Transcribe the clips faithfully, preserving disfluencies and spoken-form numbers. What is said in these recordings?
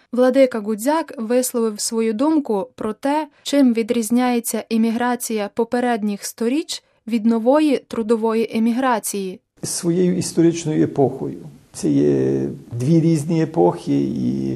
Владика Гудзяк висловив свою думку про те, чим відрізняється еміграція попередніх сторіч від нової трудової еміграції. Своєю історичною епохою. Це є дві різні епохи і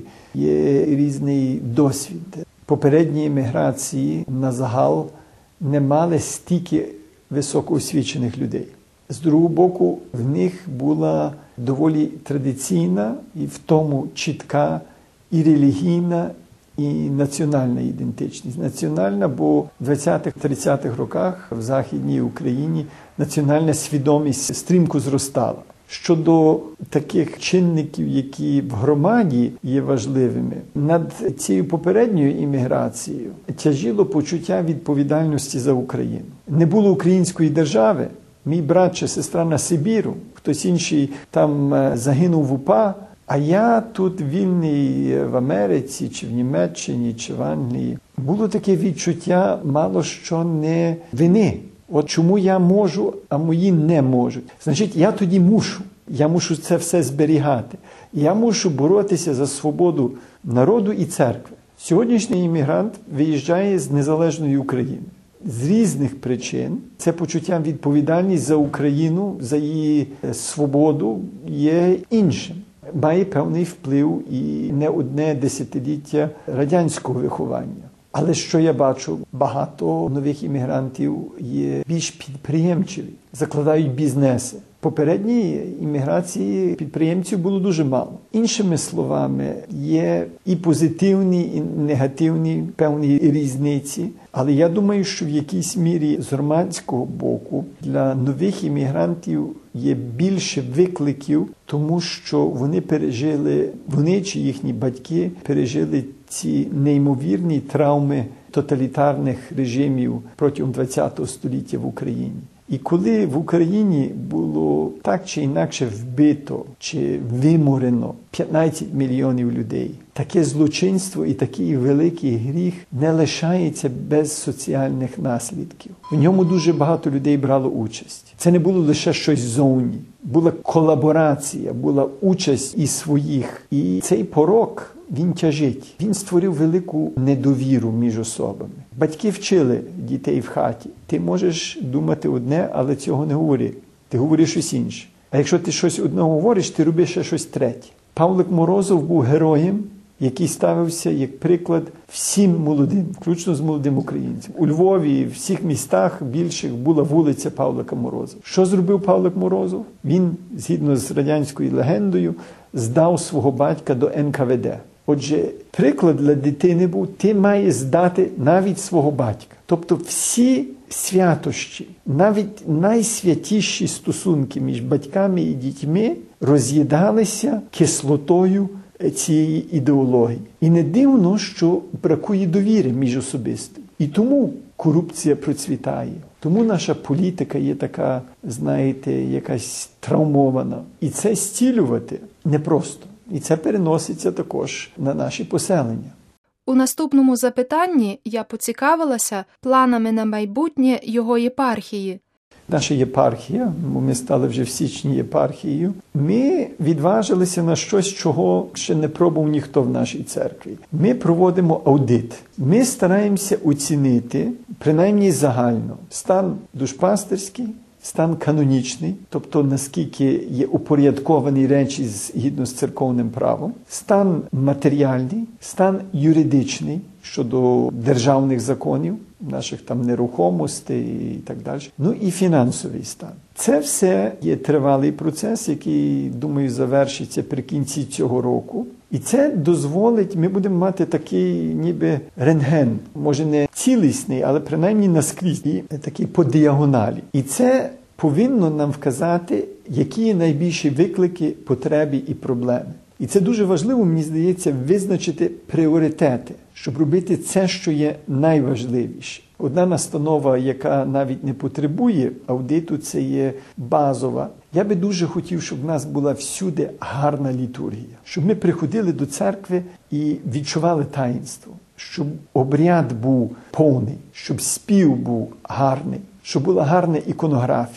є різний досвід. Попередні еміграції на загал не мали стільки високоосвічених людей. З другого боку, в них була доволі традиційна і в тому чітка і релігійна, і національна ідентичність. Національна, бо в двадцятих-тридцятих роках в Західній Україні національна свідомість стрімко зростала. Щодо таких чинників, які в громаді є важливими, над цією попередньою імміграцією тяжіло почуття відповідальності за Україну. Не було української держави, мій брат чи сестра на Сибіру, хтось інший там загинув в УПА, а я тут вільний в Америці, чи в Німеччині, чи в Англії. Було таке відчуття мало що не вини. От чому я можу, а мої не можуть. Значить, я тоді мушу. Я мушу це все зберігати. Я мушу боротися за свободу народу і церкви. Сьогоднішній іммігрант виїжджає з незалежної України. З різних причин це почуття відповідальність за Україну, за її свободу є іншим. Має певний вплив і не одне десятиліття радянського виховання. Але що я бачу, багато нових іммігрантів є більш підприємчиві, закладають бізнеси. Попередній імміграції підприємців було дуже мало. Іншими словами, є і позитивні, і негативні певні різниці. Але я думаю, що в якійсь мірі з громадського боку для нових іммігрантів є більше викликів, тому що вони пережили, вони чи їхні батьки пережили ці неймовірні травми тоталітарних режимів протягом ХХ століття в Україні. І коли в Україні було так чи інакше вбито чи виморено п'ятнадцять мільйонів людей, таке злочинство і такий великий гріх не лишається без соціальних наслідків. В ньому дуже багато людей брало участь. Це не було лише щось ззовні. Була колаборація, була участь і своїх. І цей порок, він тяжить. Він створив велику недовіру між особами. Батьки вчили дітей в хаті. Ти можеш думати одне, але цього не говори. Ти говориш щось інше. А якщо ти щось одне говориш, ти робиш ще щось третє. Павлик Морозов був героєм, який ставився як приклад всім молодим, включно з молодим українцем. У Львові і в всіх містах більших була вулиця Павлика Морозова. Що зробив Павлик Морозов? Він, згідно з радянською легендою, здав свого батька до ен ка ве де. Отже, приклад для дитини був, ти маєш здати навіть свого батька. Тобто всі святощі, навіть найсвятіші стосунки між батьками і дітьми роз'їдалися кислотою цієї ідеології. І не дивно, що бракує довіри між особистою. І тому корупція процвітає. Тому наша політика є така, знаєте, якась травмована. І це зцілювати непросто. І це переноситься також на наші поселення. У наступному запитанні я поцікавилася планами на майбутнє його єпархії. Наша єпархія, ми стали вже в січні єпархією, ми відважилися на щось, чого ще не пробував ніхто в нашій церкві. Ми проводимо аудит. Ми стараємося оцінити, принаймні загально, стан душпастерський, стан канонічний, тобто наскільки є упорядковані речі згідно з церковним правом, стан матеріальний, стан юридичний щодо державних законів, наших там нерухомостей і так далі, ну і фінансовий стан. Це все є тривалий процес, який, думаю, завершиться при кінці цього року. І це дозволить, ми будемо мати такий ніби рентген, може не цілісний, але принаймні наскрізь, і такий по діагоналі. І це повинно нам вказати, які є найбільші виклики, потреби і проблеми. І це дуже важливо, мені здається, визначити пріоритети, щоб робити це, що є найважливіше. Одна настанова, яка навіть не потребує аудиту, це є базова. Я би дуже хотів, щоб в нас була всюди гарна літургія. Щоб ми приходили до церкви і відчували таїнство. Щоб обряд був повний, щоб спів був гарний, щоб була гарна іконографія.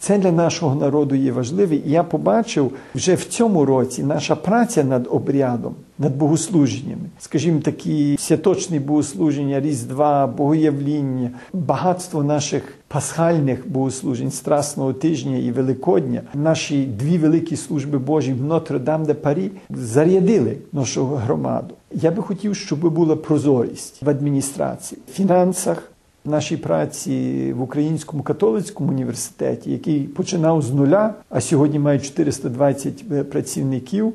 Це для нашого народу є важливе. І я побачив вже в цьому році наша праця над обрядом, над богослуженнями. Скажімо, такі святочні богослуження, Різдва, Богоявління, багатство наших пасхальних богослужень, Страсного тижня і Великодня. Наші дві великі служби Божі в Нотр-Дам-де-Парі зарядили нашу громаду. Я би хотів, щоб була прозорість в адміністрації, в фінансах, в нашій праці в Українському католицькому університеті, який починав з нуля, а сьогодні має чотириста двадцять працівників,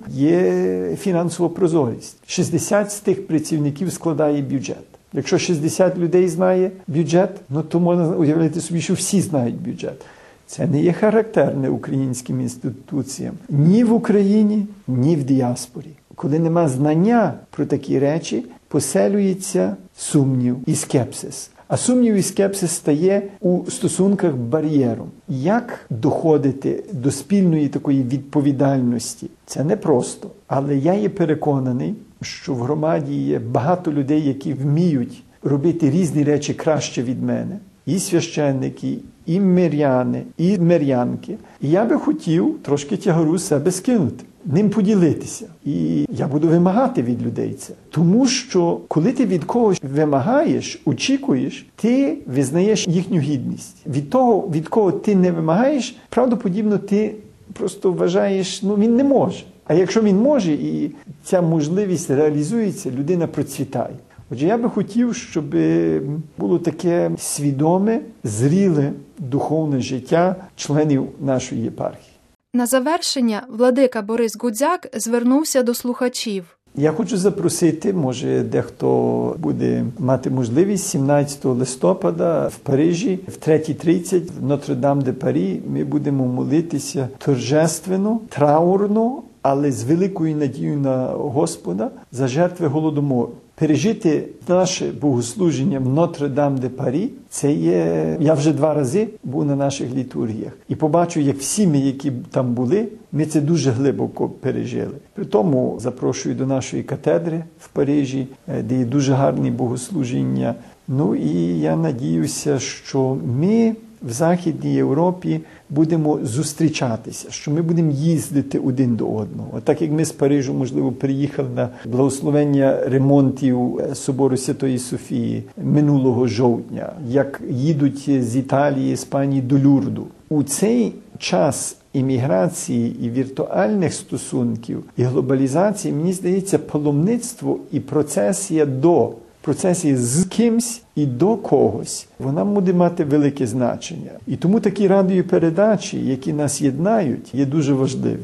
є фінансова прозорість. шістдесят з тих працівників складає бюджет. Якщо шістдесят людей знає бюджет, ну то можна уявити собі, що всі знають бюджет. Це не є характерне українським інституціям ні в Україні, ні в діаспорі. Коли нема знання про такі речі, поселюється сумнів і скепсис. А сумнів і скепсис стає у стосунках бар'єром. Як доходити до спільної такої відповідальності? Це непросто. Але я є переконаний, що в громаді є багато людей, які вміють робити різні речі краще від мене. І священники, і миряни, і мирянки. І я би хотів трошки тягару з себе скинути, ним поділитися. І я буду вимагати від людей це. Тому що, коли ти від когось вимагаєш, очікуєш, ти визнаєш їхню гідність. Від того, від кого ти не вимагаєш, правдоподібно ти просто вважаєш, ну він не може. А якщо він може і ця можливість реалізується, людина процвітає. Отже, я би хотів, щоб було таке свідоме, зріле духовне життя членів нашої єпархії. На завершення владика Борис Гудзяк звернувся до слухачів. Я хочу запросити, може дехто буде мати можливість, сімнадцятого листопада в Парижі в третій тридцять в Нотр-Дам-де-Парі ми будемо молитися торжественно, траурно, але з великою надією на Господа за жертви Голодомору. Пережити наше богослуження в Нотр-Дам-де-Парі, це є, я вже два рази був на наших літургіях. І побачив, як всі ми, які там були, ми це дуже глибоко пережили. При тому запрошую до нашої катедри в Парижі, де є дуже гарні богослужіння. Ну і я надіюся, що ми в Західній Європі будемо зустрічатися, що ми будемо їздити один до одного. Так як ми з Парижу, можливо, приїхали на благословення ремонтів собору Святої Софії минулого жовтня, як їдуть з Італії, Іспанії до Люрду. У цей час імміграції і віртуальних стосунків, і глобалізації, мені здається, паломництво і процесія до процесі з кимсь і до когось, вона буде мати велике значення. І тому такі радіопередачі, які нас єднають, є дуже важливі.